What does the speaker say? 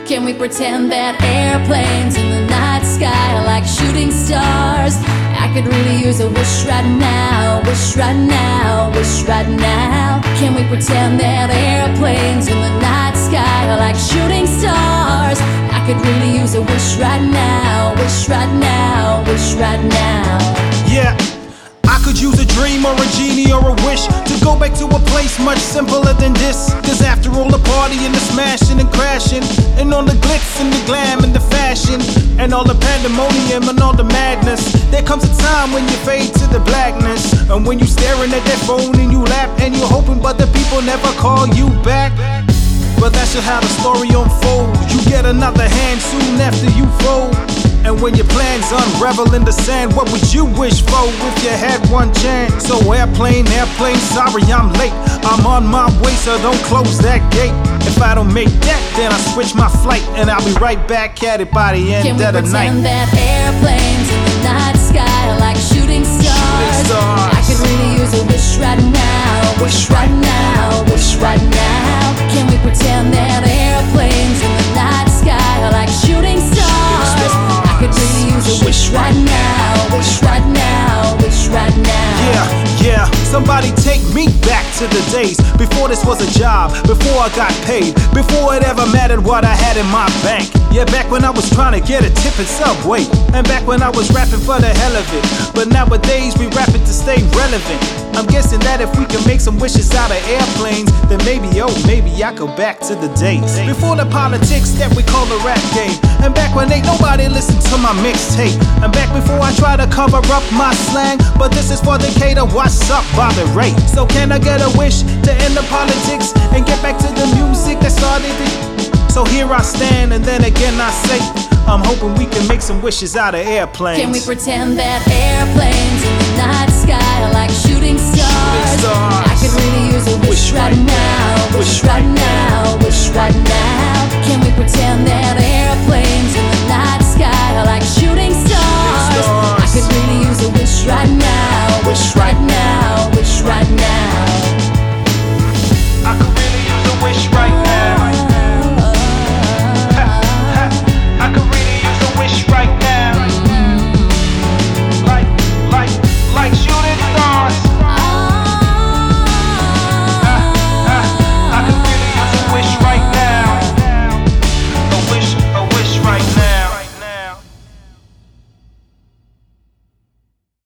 Can we pretend that airplanes in the night sky are like shooting stars? I could really use a wish right now, wish right now, wish right now. Can we pretend that airplanes in the night sky are like shooting stars? I could really use a wish right now, wish right now, wish right now. Yeah, I could use a dream or a genie or a wish to go back to a place much simpler than this. Cause after all the party and the smashing and crashing, and all the glitz and the glam and the fashion, and all the pandemonium and all the madness, there comes a time when you fade to the blackness. And when you staring at that phone and you laugh and you're hoping but the people never call you back. But that's just how the story unfolds. You get another hand soon after you fold. And when your plans unravel in the sand, what would you wish for if you had one chance? So airplane, sorry I'm late. I'm on my way, so don't close that gate. If I don't make that, then I switch my flight, and I'll be right back at it by the end of the night. Can we pretend that airplanes in the night sky are like shooting stars? I could really use a wish right now, wish right now, wish right now. Can we pretend that airplanes in the night sky are like shooting stars? I could really use a wish right now, wish right now, wish right now. Yeah, somebody take me back to the days before this was a job, before I got paid, before it ever mattered what I had in my bank. Yeah, back when I was trying to get a tip at Subway, and back when I was rapping for the hell of it. But nowadays we rap it to stay relevant. I'm guessing that if we can make some wishes out of airplanes, then maybe, oh maybe I go back to the days before the politics that we call the rap game, and back when ain't nobody listened to my mixtape, and back before I try to cover up my slang. But this is for Decatur, what's up by the rate? So can I get a wish to end the politics and get back to the music that started it? So here I stand, and then again I say, I'm hoping we can make some wishes out of airplanes. Can we pretend that airplanes in the night sky are like shooting stars? I could really use a wish right now, wish right now, wish right now. Can we pretend that airplanes in the night sky are like shooting stars?